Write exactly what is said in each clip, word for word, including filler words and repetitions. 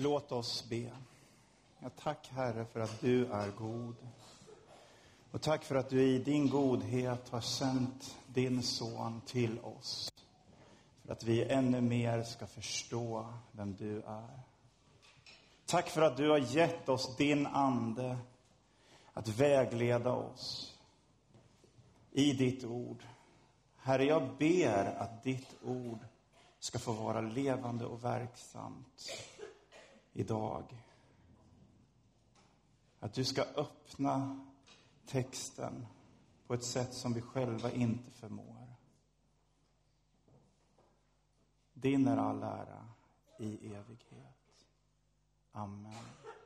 Låt oss be. Ja, tack Herre för att du är god. Och tack för att du i din godhet har sänt din son till oss. För att vi ännu mer ska förstå vem du är. Tack för att du har gett oss din ande att vägleda oss i ditt ord. Herre, jag ber att ditt ord ska få vara levande och verksamt idag. Att du ska öppna texten på ett sätt som vi själva inte förmår. Din är all ära i evighet. Amen.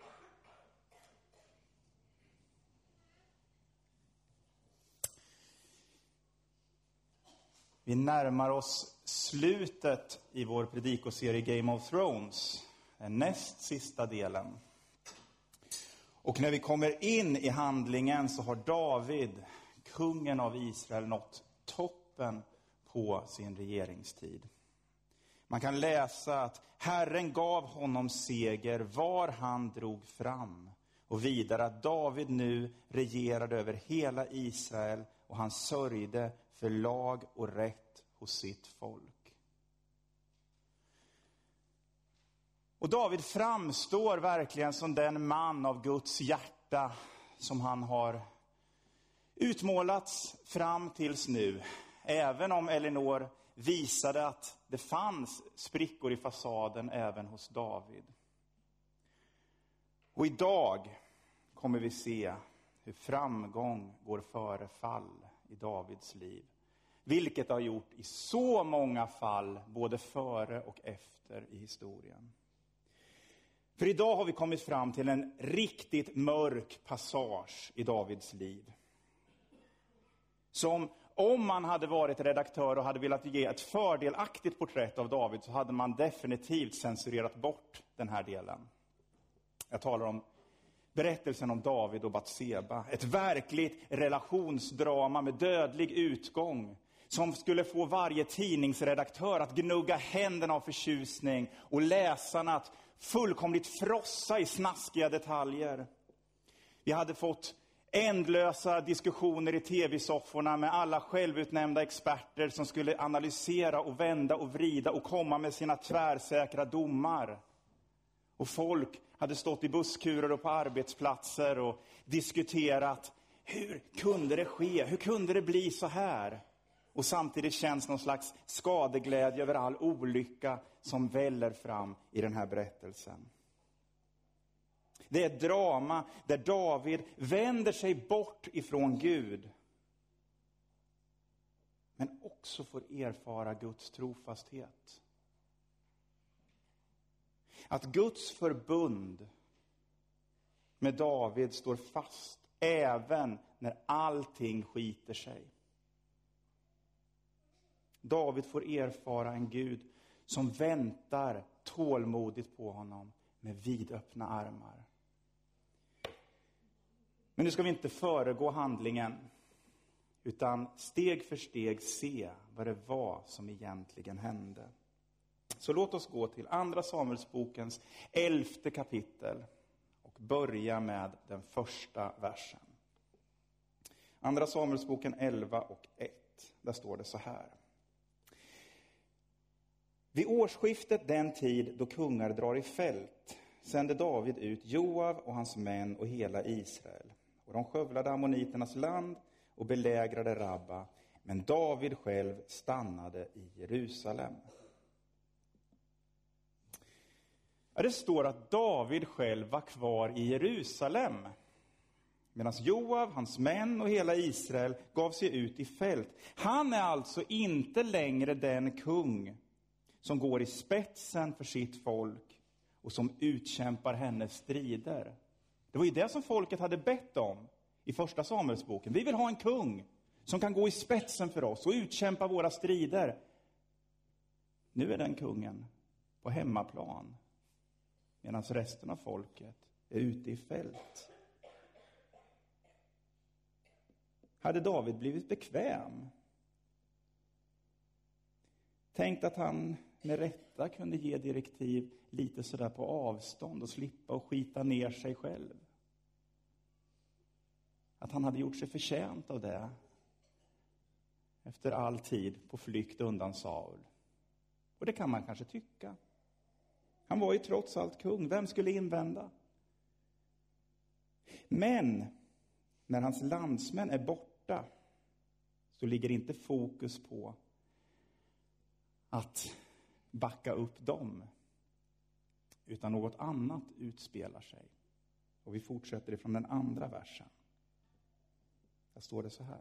Vi närmar oss slutet i vår predikoserie Game of Thrones. Den näst sista delen. Och när vi kommer in i handlingen så har David, kungen av Israel, nått toppen på sin regeringstid. Man kan läsa att Herren gav honom seger var han drog fram. Och vidare att David nu regerade över hela Israel och han sörjde för lag och rätt hos sitt folk. Och David framstår verkligen som den man av Guds hjärta som han har utmålats fram tills nu. Även om Elinor visade att det fanns sprickor i fasaden även hos David. Och idag kommer vi se hur framgång går före fall i Davids liv. Vilket har gjort i så många fall både före och efter i historien. För idag har vi kommit fram till en riktigt mörk passage i Davids liv. Som om man hade varit redaktör och hade velat ge ett fördelaktigt porträtt av David så hade man definitivt censurerat bort den här delen. Jag talar om berättelsen om David och Batseba. Ett verkligt relationsdrama med dödlig utgång. Som skulle få varje tidningsredaktör att gnugga händerna av förtjusning. Och läsarna att fullkomligt frossa i snaskiga detaljer. Vi hade fått ändlösa diskussioner i tv-sofforna med alla självutnämnda experter som skulle analysera och vända och vrida och komma med sina tvärsäkra domar. Och folk hade stått i busskurer och på arbetsplatser och diskuterat hur kunde det ske? Hur kunde det bli så här? Och samtidigt känns någon slags skadeglädje över all olycka som väller fram i den här berättelsen. Det är ett drama där David vänder sig bort ifrån Gud. Men också får erfara Guds trofasthet. Att Guds förbund med David står fast även när allting skiter sig. David får erfara en Gud som väntar tålmodigt på honom med vidöppna armar. Men nu ska vi inte föregå handlingen utan steg för steg se vad det var som egentligen hände. Så låt oss gå till andra Samuelsbokens elfte kapitel och börja med den första versen. Andra Samuelsboken elva och ett, där står det så här. Vid årsskiftet den tid då kungar drar i fält sände David ut Joab och hans män och hela Israel. Och de skövlade ammoniternas land och belägrade Rabba, men David själv stannade i Jerusalem. Ja, det står att David själv var kvar i Jerusalem. Medan Joab, hans män och hela Israel gav sig ut i fält. Han är alltså inte längre den kung som går i spetsen för sitt folk och som utkämpar hennes strider. Det var ju det som folket hade bett om i första Samuelsboken. Vi vill ha en kung som kan gå i spetsen för oss och utkämpa våra strider. Nu är den kungen på hemmaplan medan resten av folket är ute i fält. Hade David blivit bekväm? Tänkt att han med rätta kunde ge direktiv lite sådär på avstånd och slippa och skita ner sig själv. Att han hade gjort sig förtjänt av det efter all tid på flykt undan Saul. Och det kan man kanske tycka. Han var ju trots allt kung. Vem skulle invända? Men när hans landsmän är borta så ligger inte fokus på att backa upp dem, utan något annat utspelar sig. Och vi fortsätter ifrån den andra versen. Där står det så här.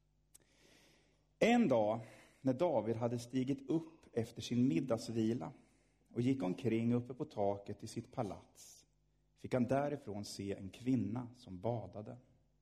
En dag när David hade stigit upp efter sin middagsvila och gick omkring uppe på taket i sitt palats, fick han därifrån se en kvinna som badade.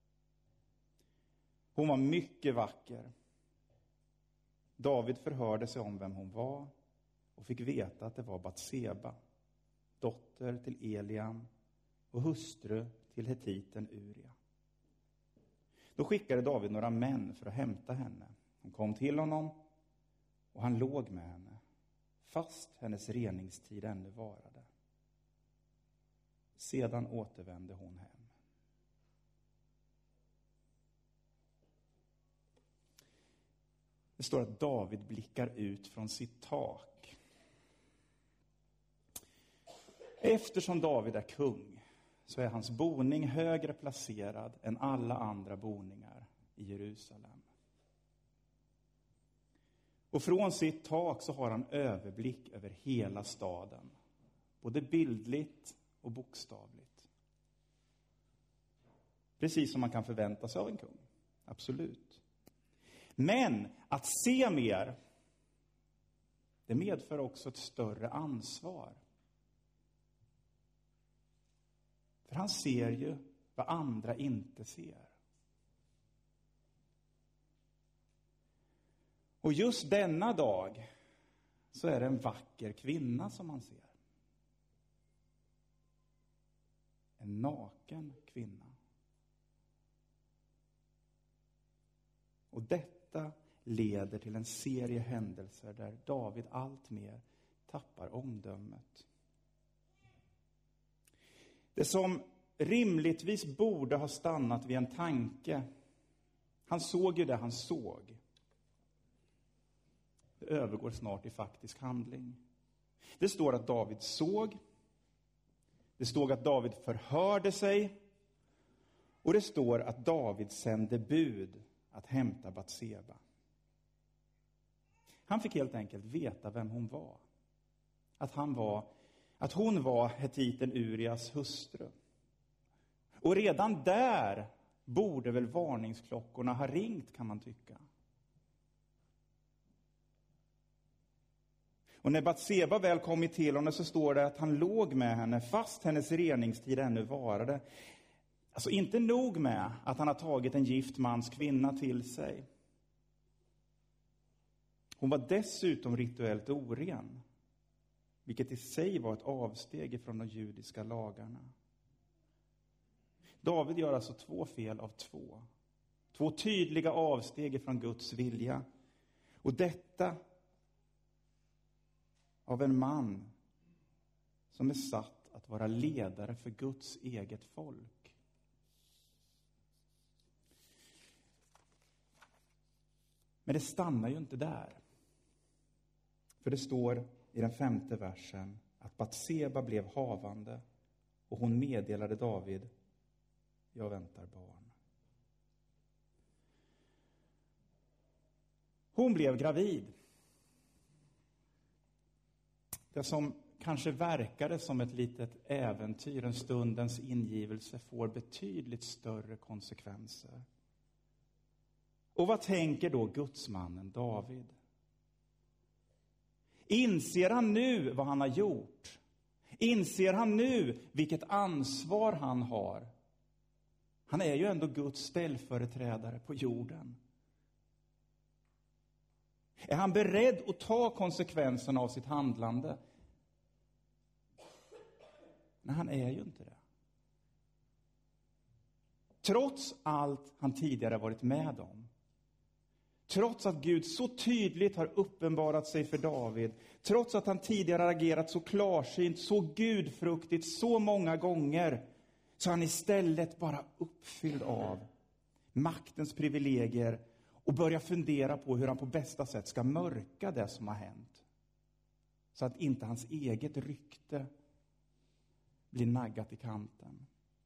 Hon var mycket vacker. David förhörde sig om vem hon var och fick veta att det var Batseba, dotter till Eliam och hustru till hetiten Uria. Då skickade David några män för att hämta henne. Hon kom till honom och han låg med henne, fast hennes reningstid ännu varade. Sedan återvände hon hem. Det står att David blickar ut från sitt tak. Eftersom David är kung så är hans boning högre placerad än alla andra boningar i Jerusalem. Och från sitt tak så har han överblick över hela staden. Både bildligt och bokstavligt. Precis som man kan förvänta sig av en kung. Absolut. Men att se mer, det medför också ett större ansvar. För han ser ju vad andra inte ser. Och just denna dag så är det en vacker kvinna som man ser. En naken kvinna. Och detta leder till en serie händelser där David allt mer tappar omdömet. Det som rimligtvis borde ha stannat vid en tanke. Han såg ju det han såg. Det övergår snart i faktisk handling. Det står att David såg. Det står att David förhörde sig. Och det står att David sände bud att hämta Batseba. Han fick helt enkelt veta vem hon var. Att, han var, att hon var hetiten Urias hustru. Och redan där borde väl varningsklockorna ha ringt, kan man tycka. Och när Batseba väl kommit till honom så står det att han låg med henne fast hennes reningstid ännu varade. Alltså inte nog med att han har tagit en gift mans kvinna till sig. Hon var dessutom rituellt oren. Vilket i sig var ett avsteg från de judiska lagarna. David gör alltså två fel av två. Två tydliga avsteg från Guds vilja. Och detta av en man som är satt att vara ledare för Guds eget folk. Men det stannar ju inte där. För det står i den femte versen att Batseba blev havande och hon meddelade David: jag väntar barn. Hon blev gravid. Det som kanske verkade som ett litet äventyr, en stundens ingivelse, får betydligt större konsekvenser. Och vad tänker då gudsmannen David? Inser han nu vad han har gjort? Inser han nu vilket ansvar han har? Han är ju ändå Guds ställföreträdare på jorden. Är han beredd att ta konsekvenserna av sitt handlande? Nej, han är ju inte det. Trots allt han tidigare varit med om. Trots att Gud så tydligt har uppenbarat sig för David. Trots att han tidigare agerat så klarsynt, så gudfruktigt, så många gånger. Så är han istället bara uppfylld av maktens privilegier. Och börjar fundera på hur han på bästa sätt ska mörka det som har hänt. Så att inte hans eget rykte blir naggat i kanten.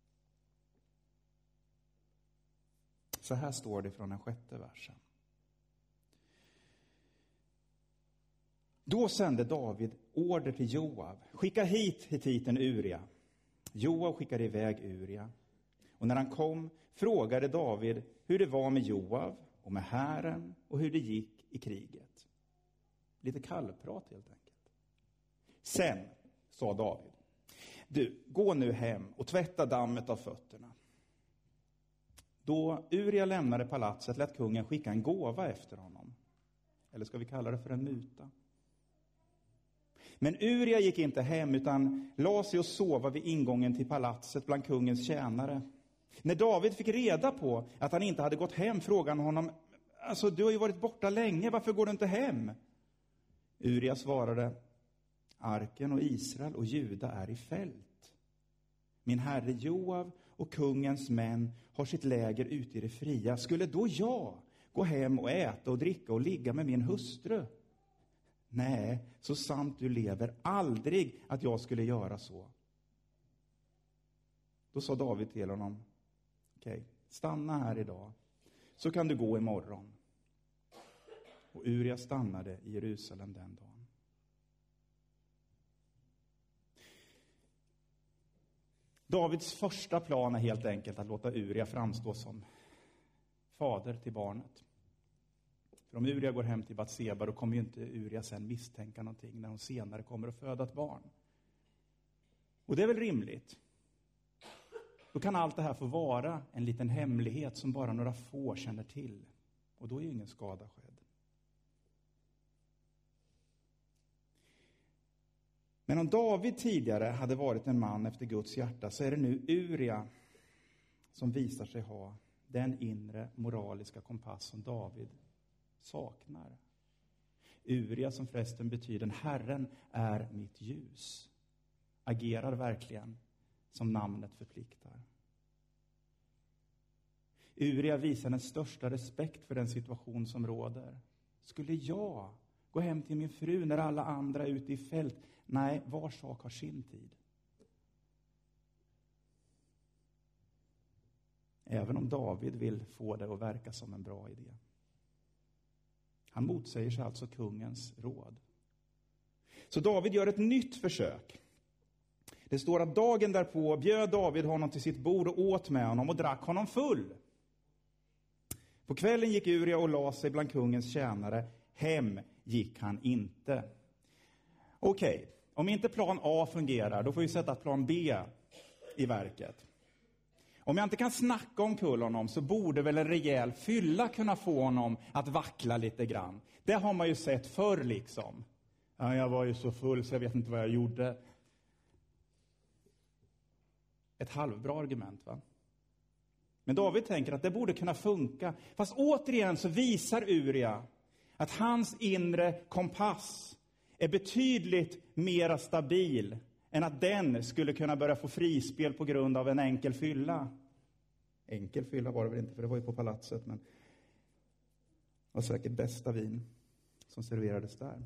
Så här står det från den sjätte versen. Då sände David order till Joab. Skicka hit hittiten Uria. Joab skickade iväg Uria. Och när han kom frågade David hur det var med Joab och med hären och hur det gick i kriget. Lite kallprat helt enkelt. Sen sa David. Du, gå nu hem och tvätta dammet av fötterna. Då Uria lämnade palatset lät kungen skicka en gåva efter honom. Eller ska vi kalla det för en muta? Men Uria gick inte hem utan la sig och sova vid ingången till palatset bland kungens tjänare. När David fick reda på att han inte hade gått hem frågade han honom, alltså du har ju varit borta länge, varför går du inte hem? Uria svarade, arken och Israel och Juda är i fält. Min herre Joab och kungens män har sitt läger ute i det fria. Skulle då jag gå hem och äta och dricka och ligga med min hustru? Nej, så sant du lever, aldrig att jag skulle göra så. Då sa David till honom, okej, okay, stanna här idag, så kan du gå imorgon. Och Uria stannade i Jerusalem den dagen. Davids första plan är helt enkelt att låta Uria framstå som fader till barnet. För om Uria går hem till Batseba, då kommer ju inte Uria sen misstänka någonting när hon senare kommer att föda ett barn. Och det är väl rimligt. Då kan allt det här få vara en liten hemlighet som bara några få känner till. Och då är ju ingen skada skedd. Men om David tidigare hade varit en man efter Guds hjärta, så är det nu Uria som visar sig ha den inre moraliska kompass som David saknar. Uria, som förresten betyder Herren är mitt ljus, agerar verkligen som namnet förpliktar. Uria visar den största respekt för den situation som råder. Skulle jag gå hem till min fru när alla andra är ute i fält? Nej, var sak har sin tid. Även om David vill få det att verka som en bra idé. Han motsäger sig alltså kungens råd. Så David gör ett nytt försök. Det står att dagen därpå bjöd David honom till sitt bord och åt med honom och drack honom full. På kvällen gick Uria och la sig bland kungens tjänare. Hem gick han inte. Okej, okay. Om inte plan A fungerar, då får vi sätta plan B i verket. Om jag inte kan snacka om kull honom, så borde väl en rejäl fylla kunna få honom att vackla lite grann. Det har man ju sett förr liksom. Ja, jag var ju så full så jag vet inte vad jag gjorde. Ett halvbra argument, va? Men David tänker att det borde kunna funka. Fast återigen så visar Uria att hans inre kompass är betydligt mer stabil än att den skulle kunna börja få frispel på grund av en enkel fylla. Enkel fylla var det väl inte, för det var ju på palatset, men det var säkert bästa vin som serverades där.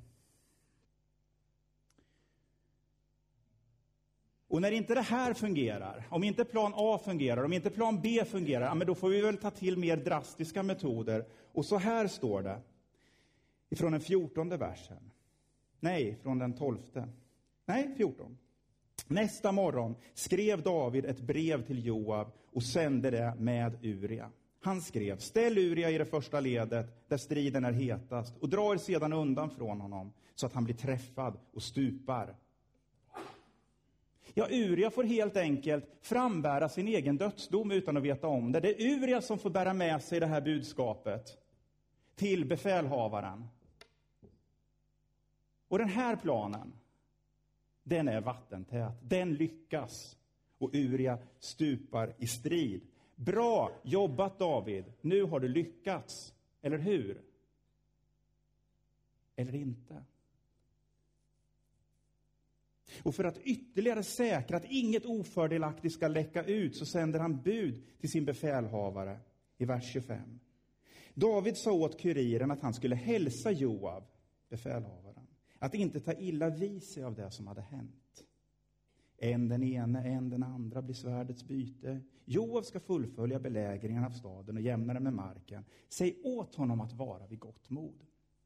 Och när inte det här fungerar, om inte plan A fungerar, om inte plan B fungerar, ja, men då får vi väl ta till mer drastiska metoder. Och så här står det ifrån den fjortonde versen. Nej, från den tolfte. Nej, fjorton. Nästa morgon skrev David ett brev till Joab och sände det med Uria. Han skrev, ställ Uria i det första ledet där striden är hetast och drar sedan undan från honom så att han blir träffad och stupar. Ja, Uria får helt enkelt frambära sin egen dödsdom utan att veta om det. Det är Uria som får bära med sig det här budskapet till befälhavaren. Och den här planen, den är vattentät. Den lyckas. Och Uria stupar i strid. Bra jobbat David. Nu har du lyckats. Eller hur? eller inte? Och för att ytterligare säkra att inget ofördelaktigt ska läcka ut så sänder han bud till sin befälhavare i vers tjugofem. David sa åt kuriren att han skulle hälsa Joab, befälhavaren, att inte ta illa vid sig av det som hade hänt. En den ene, en den andra blir svärdets byte. Joab ska fullfölja belägringen av staden och jämna den med marken. Säg åt honom att vara vid gott mod.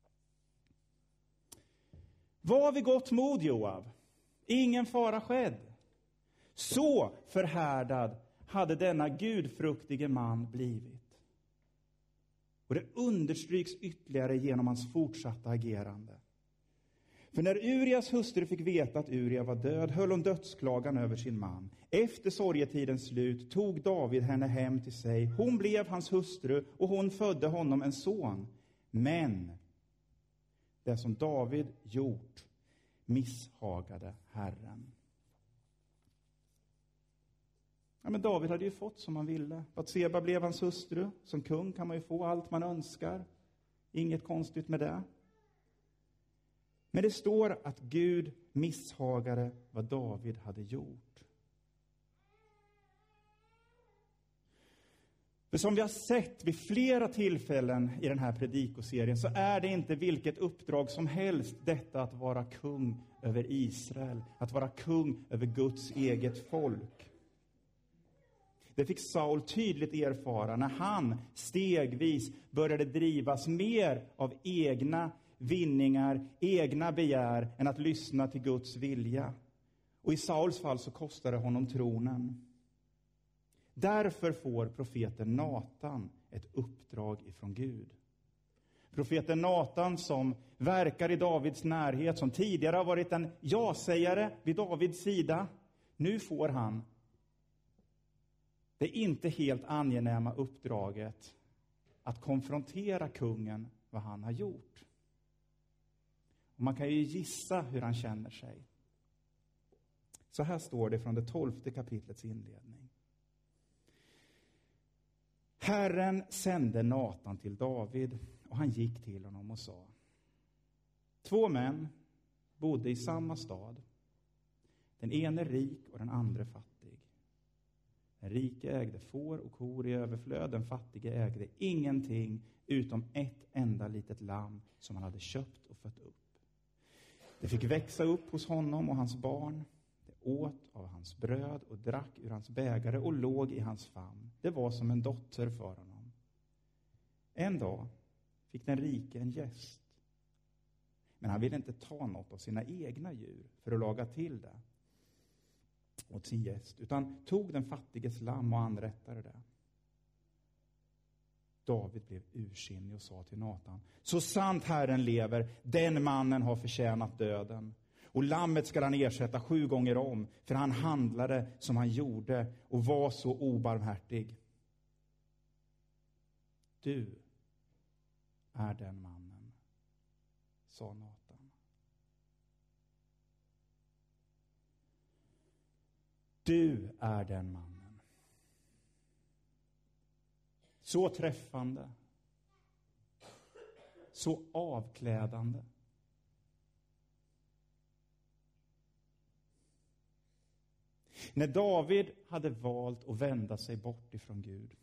Var vid gott mod, Joab. Ingen fara skedd. Så förhärdad hade denna gudfruktige man blivit. Och det understryks ytterligare genom hans fortsatta agerande. För när Urias hustru fick veta att Uria var död höll hon dödsklagan över sin man. Efter sorgetidens slut tog David henne hem till sig. Hon blev hans hustru och hon födde honom en son. Men det som David gjort misshagade Herren. Ja, men David hade ju fått som han ville. Batseba blev hans hustru. Som kung kan man ju få allt man önskar. Inget konstigt med det. Men det står att Gud misshagade vad David hade gjort. För som vi har sett vid flera tillfällen i den här predikoserien så är det inte vilket uppdrag som helst detta att vara kung över Israel. Att vara kung över Guds eget folk. Det fick Saul tydligt erfara när han stegvis började drivas mer av egna vinningar, egna begär än att lyssna till Guds vilja. Och i Sauls fall så kostade det honom tronen. Därför får profeten Natan ett uppdrag ifrån Gud. Profeten Natan som verkar i Davids närhet, som tidigare har varit en ja-sägare vid Davids sida. Nu får han det inte helt angenäma uppdraget att konfrontera kungen vad han har gjort. Och man kan ju gissa hur han känner sig. Så här står det från det tolfte kapitlets inledning. Herren sände Natan till David och han gick till honom och sa: två män bodde i samma stad. Den ene rik och den andra fattig. Den rike ägde får och kor i överflöd. Den fattige ägde ingenting utom ett enda litet lamm som han hade köpt och fött upp. Det fick växa upp hos honom och hans barn. Det åt av hans bröd och drack ur hans bägare och låg i hans famn. Det var som en dotter för honom. En dag fick den rike en gäst. Men han ville inte ta något av sina egna djur för att laga till det åt sin gäst, utan tog den fattiges lamm och anrättade det. David blev ursinnig och sa till Natan: så sant Herren lever, den mannen har förtjänat döden. Och lammet ska han ersätta sju gånger om, för han handlade som han gjorde och var så obarmhärtig. Du är den mannen, sa Natan. Du är den mannen. Så träffande. Så avklädande. När David hade valt att vända sig bort ifrån Gud,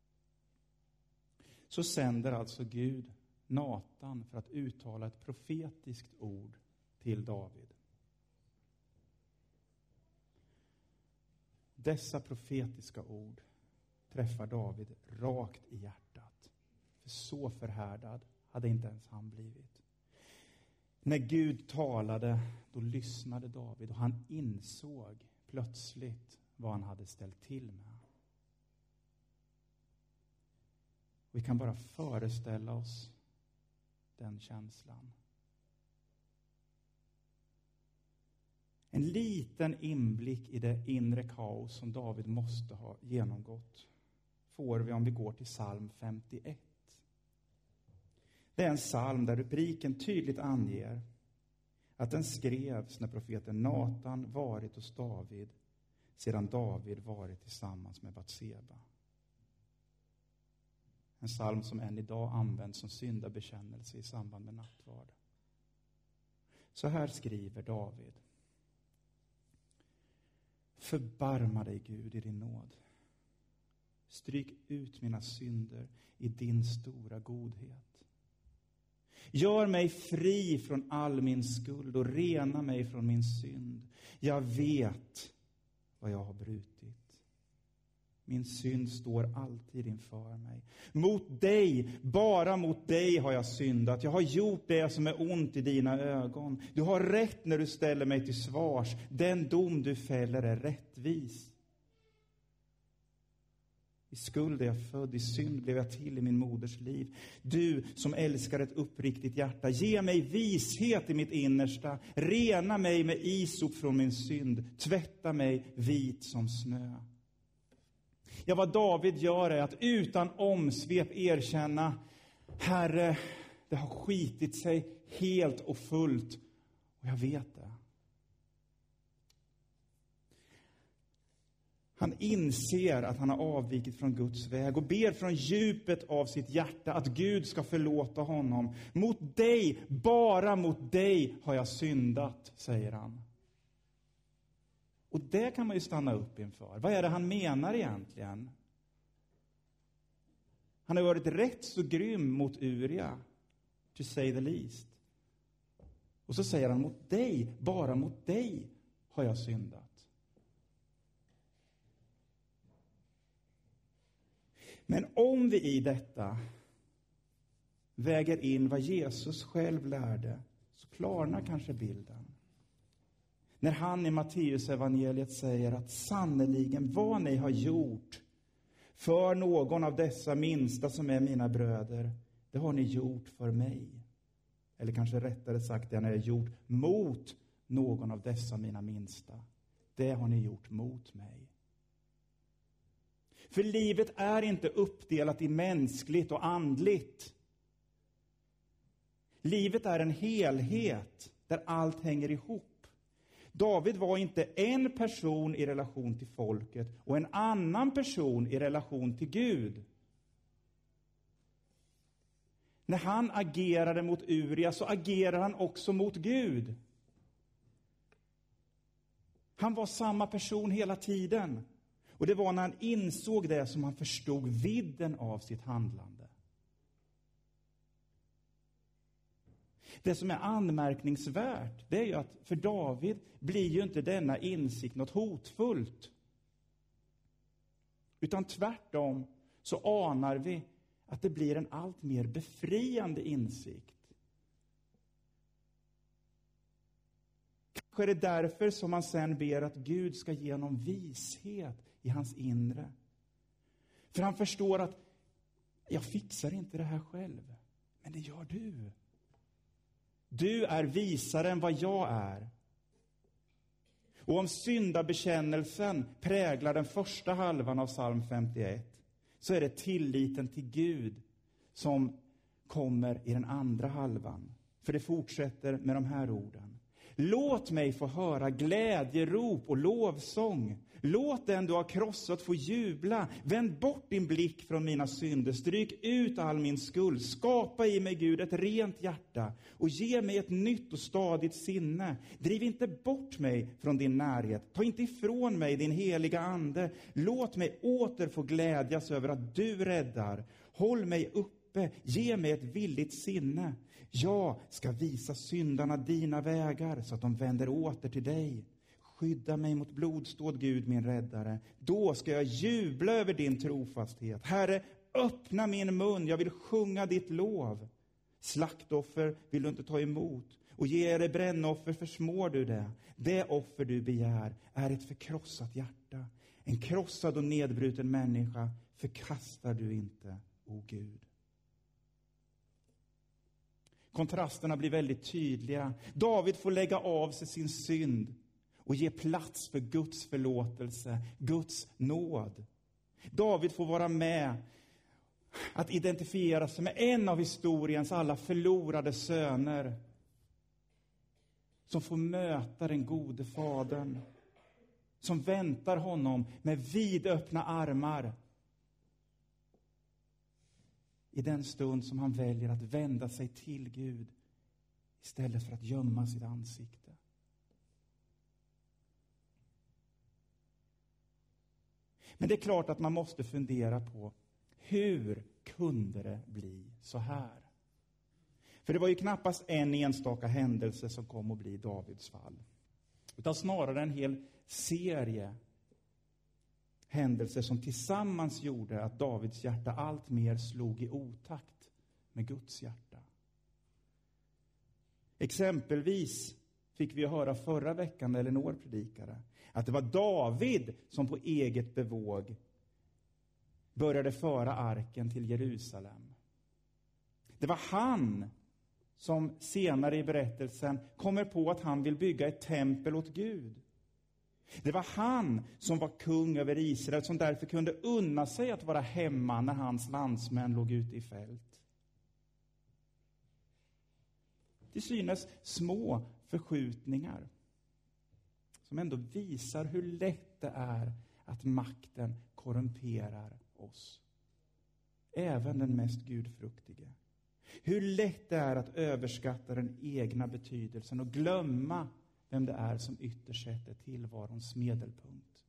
så sänder alltså Gud Natan för att uttala ett profetiskt ord till David. Dessa profetiska ord träffar David rakt i hjärtat. För så förhärdad hade inte ens han blivit. När Gud talade, då lyssnade David och han insåg plötsligt vad han hade ställt till med. Vi kan bara föreställa oss den känslan. En liten inblick i det inre kaos som David måste ha genomgått får vi om vi går till psalm femtioett. Det är en psalm där rubriken tydligt anger att den skrevs när profeten Natan varit hos David sedan David varit tillsammans med Batseba. En psalm som än idag används som syndabekännelse i samband med nattvard. Så här skriver David. Förbarma dig, Gud, i din nåd. Stryk ut mina synder i din stora godhet. Gör mig fri från all min skuld och rena mig från min synd. Jag vet vad jag har brutit. Min synd står alltid inför mig. Mot dig, bara mot dig har jag syndat. Jag har gjort det som är ont i dina ögon. Du har rätt när du ställer mig till svars. Den dom du fäller är rättvis. I skuld är jag född, i synd blev jag till i min moders liv. Du som älskar ett uppriktigt hjärta, ge mig vishet i mitt innersta. Rena mig med isop från min synd. Tvätta mig vit som snö. Ja, vad David gör är att utan omsvep erkänna: Herre, det har skitit sig helt och fullt. Och jag vet det. Han inser att han har avvikit från Guds väg och ber från djupet av sitt hjärta att Gud ska förlåta honom. Mot dig, bara mot dig har jag syndat, säger han. Och det kan man ju stanna upp inför. Vad är det han menar egentligen? Han har varit rätt så grym mot Uria, to say the least. Och så säger han: mot dig, bara mot dig har jag syndat. Men om vi i detta väger in vad Jesus själv lärde, så klarnar kanske bilden. När han i Matteus evangeliet säger att sannoliken vad ni har gjort för någon av dessa minsta som är mina bröder, det har ni gjort för mig. Eller kanske rättare sagt, det har ni gjort mot någon av dessa mina minsta. Det har ni gjort mot mig. För livet är inte uppdelat i mänskligt och andligt. Livet är en helhet där allt hänger ihop. David var inte en person i relation till folket och en annan person i relation till Gud. När han agerade mot Uria så agerade han också mot Gud. Han var samma person hela tiden. Och det var när han insåg det som han förstod vidden av sitt handlande. Det som är anmärkningsvärt, det är ju att för David blir ju inte denna insikt något hotfullt. Utan tvärtom så anar vi att det blir en allt mer befriande insikt. Kanske är det därför som man sen ber att Gud ska ge honom vishet i hans inre. För han förstår att jag fixar inte det här själv, men det gör du. Du är visare än vad jag är. Och om syndabekännelsen präglar den första halvan av psalm femtioett, så är det tilliten till Gud som kommer i den andra halvan. För det fortsätter med de här orden. Låt mig få höra glädjerop och lovsång. Låt den du har krossat få jubla. Vänd bort din blick från mina synder. Stryk ut all min skuld. Skapa i mig, Gud, ett rent hjärta. Och ge mig ett nytt och stadigt sinne. Driv inte bort mig från din närhet. Ta inte ifrån mig din heliga ande. Låt mig åter få glädjas över att du räddar. Håll mig uppe. Ge mig ett villigt sinne. Jag ska visa syndarna dina vägar så att de vänder åter till dig. Skydda mig mot blodståd, Gud, min räddare. Då ska jag jubla över din trofasthet. Herre, öppna min mun. Jag vill sjunga ditt lov. Slaktoffer vill du inte ta emot. Och ge dig brännoffer försmår du det. Det offer du begär är ett förkrossat hjärta. En krossad och nedbruten människa förkastar du inte, o Gud. Kontrasterna blir väldigt tydliga. David får lägga av sig sin synd och ge plats för Guds förlåtelse, Guds nåd. David får vara med att identifiera sig med en av historiens alla förlorade söner som får möta den gode fadern, som väntar honom med vidöppna armar i den stund som han väljer att vända sig till Gud istället för att gömma sitt ansikte. Men det är klart att man måste fundera på hur kunde det bli så här? För det var ju knappast en enstaka händelse som kom att bli Davids fall. Utan snarare en hel serie händelser som tillsammans gjorde att Davids hjärta allt mer slog i otakt med Guds hjärta. Exempelvis fick vi höra förra veckan när Elinor predikade att det var David som på eget bevåg började föra arken till Jerusalem. Det var han som senare i berättelsen kommer på att han vill bygga ett tempel åt Gud. Det var han som var kung över Israel, som därför kunde unna sig att vara hemma när hans landsmän låg ute i fält. Det synes små förskjutningar som ändå visar hur lätt det är att makten korrumperar oss. Även den mest gudfruktige. Hur lätt det är att överskatta den egna betydelsen och glömma vem det är som ytterst sett är tillvarons medelpunkt.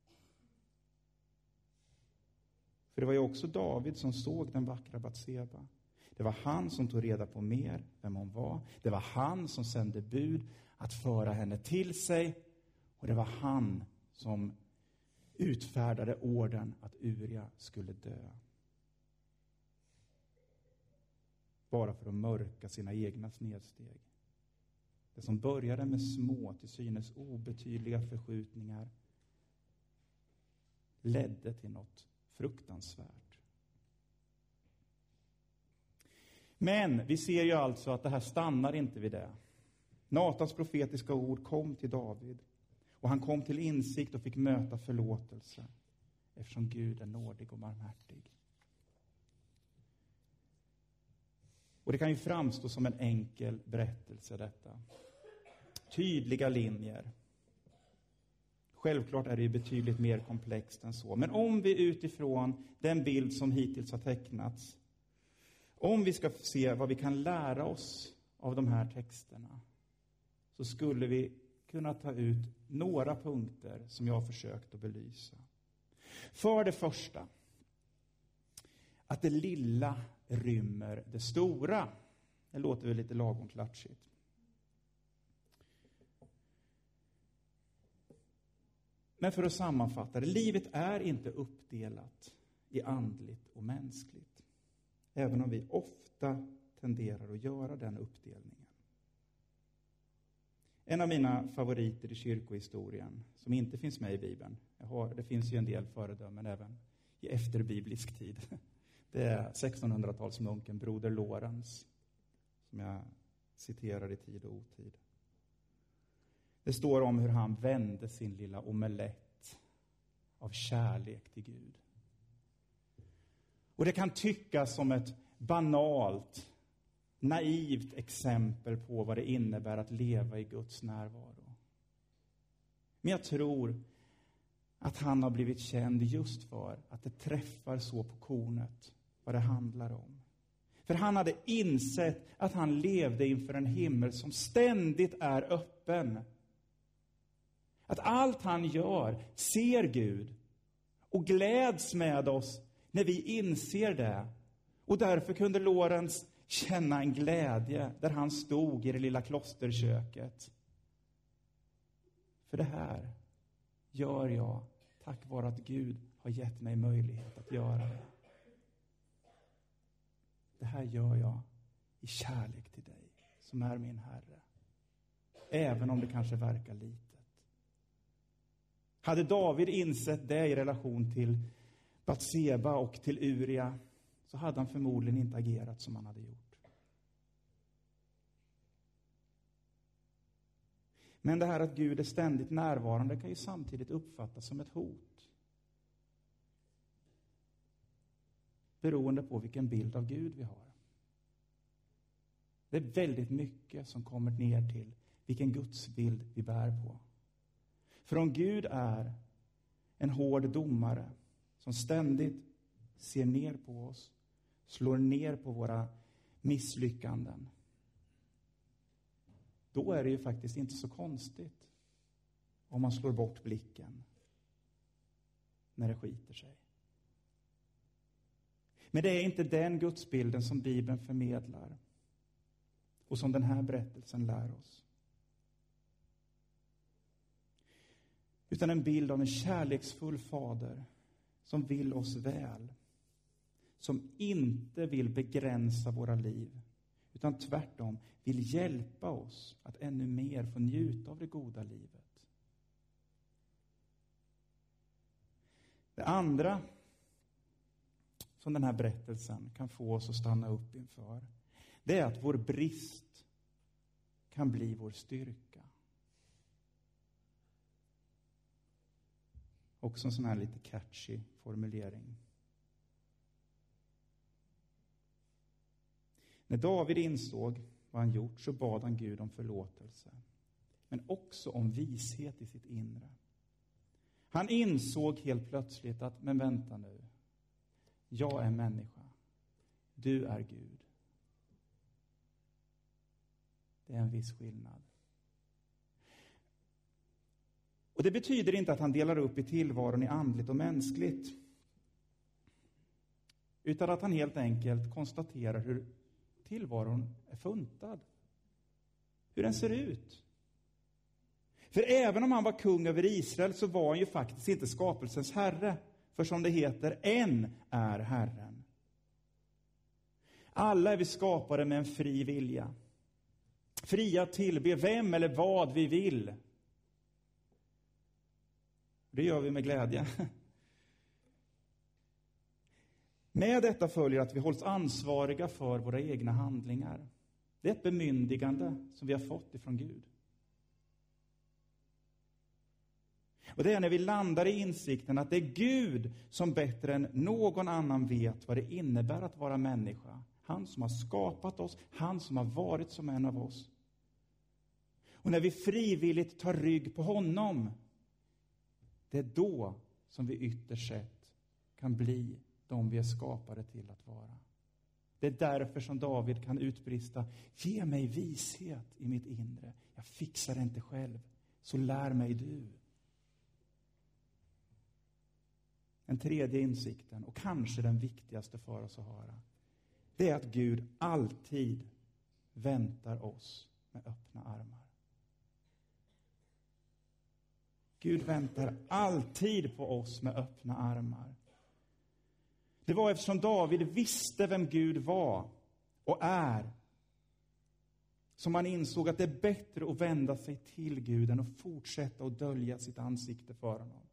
För det var ju också David som såg den vackra Batseba. Det var han som tog reda på mer vem hon var. Det var han som sände bud att föra henne till sig. Och det var han som utfärdade orden att Uria skulle dö. Bara för att mörka sina egna snedsteg. Det som började med små, till synes obetydliga förskjutningar ledde till något fruktansvärt. Men vi ser ju alltså att det här stannar inte vid det. Natans profetiska ord kom till David. Och han kom till insikt och fick möta förlåtelse. Eftersom Gud är nådig och barmhärtig. Och det kan ju framstå som en enkel berättelse detta. Tydliga linjer. Självklart är det ju betydligt mer komplext än så. Men om vi utifrån den bild som hittills har tecknats, om vi ska se vad vi kan lära oss av de här texterna, så skulle vi kunna ta ut några punkter som jag har försökt att belysa. För det första, att det lilla rymmer det stora. Det låter väl lite lagom klatschigt. Men för att sammanfatta det, livet är inte uppdelat i andligt och mänskligt. Även om vi ofta tenderar att göra den uppdelningen. En av mina favoriter i kyrkohistorien, som inte finns med i Bibeln. Jag har, det finns ju en del föredömen även i efterbiblisk tid. Det är sextonhundratalsmunken Broder Lorenz, som jag citerar i Tid och otid. Det står om hur han vände sin lilla omelett av kärlek till Gud. Och det kan tyckas som ett banalt, naivt exempel på vad det innebär att leva i Guds närvaro. Men jag tror att han har blivit känd just för att det träffar så på kornet vad det handlar om. För han hade insett att han levde inför en himmel som ständigt är öppen. Att allt han gör ser Gud och gläds med oss när vi inser det. Och därför kunde Lorenz känna en glädje där han stod i det lilla klosterköket. För det här gör jag tack vare att Gud har gett mig möjlighet att göra det. Det här gör jag i kärlek till dig som är min Herre. Även om det kanske verkar litet. Hade David insett det i relation till Batseba och till Uria, så hade han förmodligen inte agerat som han hade gjort. Men det här att Gud är ständigt närvarande kan ju samtidigt uppfattas som ett hot. Beroende på vilken bild av Gud vi har. Det är väldigt mycket som kommer ner till vilken gudsbild vi bär på. För om Gud är en hård domare som ständigt ser ner på oss, slår ner på våra misslyckanden, då är det ju faktiskt inte så konstigt om man slår bort blicken när det skiter sig. Men det är inte den gudsbilden som Bibeln förmedlar och som den här berättelsen lär oss. Utan en bild av en kärleksfull fader som vill oss väl. Som inte vill begränsa våra liv, utan tvärtom vill hjälpa oss att ännu mer få njuta av det goda livet. Det andra som den här berättelsen kan få oss att stanna upp inför, det är att vår brist kan bli vår styrka. Också en sån här lite catchy formulering. När David insåg vad han gjort så bad han Gud om förlåtelse. Men också om vishet i sitt inre. Han insåg helt plötsligt att, men vänta nu. Jag är människa. Du är Gud. Det är en viss skillnad. Och det betyder inte att han delar upp i tillvaron i andligt och mänskligt. Utan att han helt enkelt konstaterar hur tillvaron är funtad. Hur den ser ut. För även om han var kung över Israel så var han ju faktiskt inte skapelsens herre. För som det heter, en är Herren. Alla är vi skapade med en fri vilja. Fria att tillbe vem eller vad vi vill. Det gör vi med glädje. Med detta följer att vi hålls ansvariga för våra egna handlingar. Det är ett bemyndigande som vi har fått ifrån Gud. Och det är när vi landar i insikten att det är Gud som bättre än någon annan vet vad det innebär att vara människa. Han som har skapat oss, han som har varit som en av oss. Och när vi frivilligt tar rygg på honom, det är då som vi ytterst sett kan bli de vi är skapade till att vara. Det är därför som David kan utbrista: ge mig vishet i mitt inre. Jag fixar det inte själv, så lär mig du. Den tredje insikten, och kanske den viktigaste för oss att höra, det är att Gud alltid väntar oss med öppna armar. Gud väntar alltid på oss med öppna armar. Det var eftersom David visste vem Gud var och är som han insåg att det är bättre att vända sig till Gud än att fortsätta att dölja sitt ansikte för honom.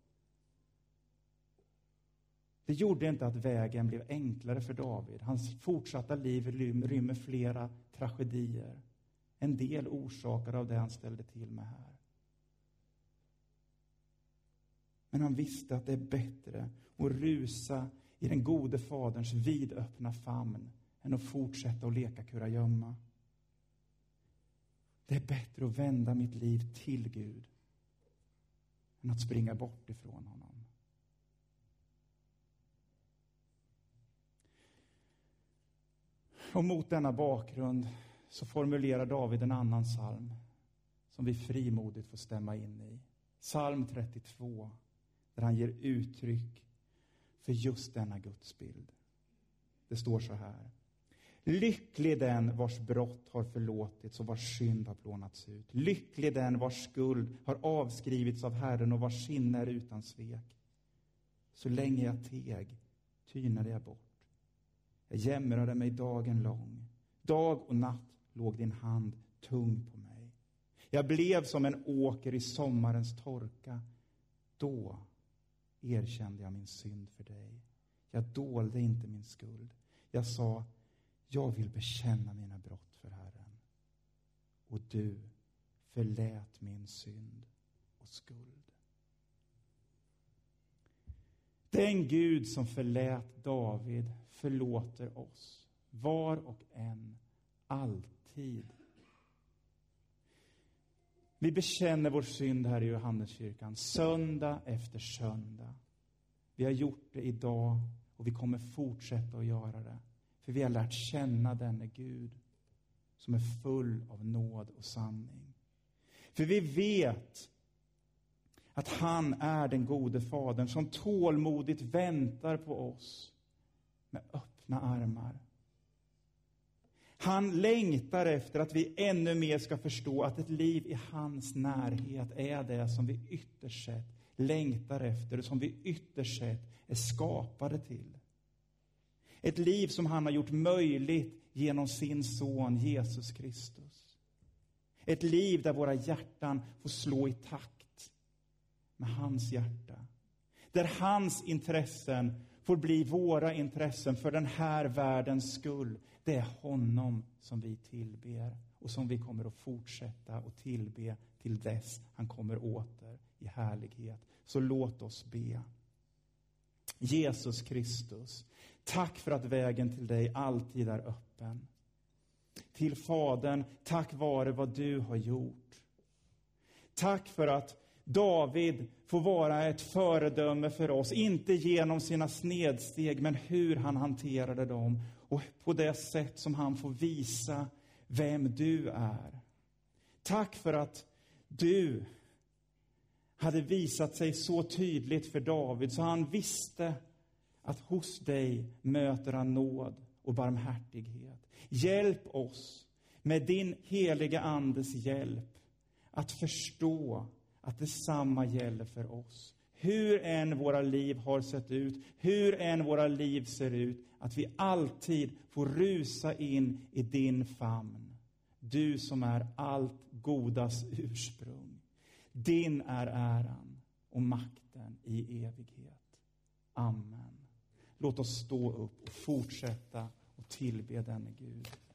Det gjorde inte att vägen blev enklare för David. Hans fortsatta liv rymmer flera tragedier. En del orsakade av det han ställde till med här. Men han visste att det är bättre att rusa i den gode faderns vidöppna famn än att fortsätta att leka kurragömma. Det är bättre att vända mitt liv till Gud än att springa bort ifrån honom. Och mot denna bakgrund så formulerar David en annan psalm som vi frimodigt får stämma in i. Psalm trettiotvå, där han ger uttryck för just denna gudsbild. Det står så här: lycklig den vars brott har förlåtits och vars synd har plånats ut. Lycklig den vars skuld har avskrivits av Herren och vars sinne är utan svek. Så länge jag teg tynade jag bort. Jag jämrade mig dagen lång. Dag och natt låg din hand tung på mig. Jag blev som en åker i sommarens torka. Då erkände jag min synd för dig. Jag dolde inte min skuld. Jag sa: jag vill bekänna mina brott för Herren. Och du förlät min synd och skuld. Den Gud som förlät David förlåter oss, var och en, alltid. Vi bekänner vår synd här i Johanneskyrkan söndag efter söndag. Vi har gjort det idag och vi kommer fortsätta att göra det. För vi har lärt känna denne Gud som är full av nåd och sanning. För vi vet att han är den gode fadern som tålmodigt väntar på oss med öppna armar. Han längtar efter att vi ännu mer ska förstå att ett liv i hans närhet är det som vi ytterst sett längtar efter, som vi ytterst sett är skapade till. Ett liv som han har gjort möjligt genom sin son Jesus Kristus. Ett liv där våra hjärtan får slå i takt med hans hjärta. Där hans intressen får bli våra intressen för den här världens skull. Det är honom som vi tillber och som vi kommer att fortsätta att tillbe till dess han kommer åter i härlighet. Så låt oss be. Jesus Kristus, tack för att vägen till dig alltid är öppen. Till Fadern, tack vare vad du har gjort. Tack för att David får vara ett föredöme för oss. Inte genom sina snedsteg, men hur han hanterade dem. Och på det sätt som han får visa vem du är. Tack för att du hade visat sig så tydligt för David. Så han visste att hos dig möter han nåd och barmhärtighet. Hjälp oss med din heliga andes hjälp att förstå att detsamma gäller för oss. Hur än våra liv har sett ut, hur än våra liv ser ut, att vi alltid får rusa in i din famn. Du som är allt godas ursprung. Din är äran och makten i evighet. Amen. Låt oss stå upp och fortsätta och tillbe denne Gud.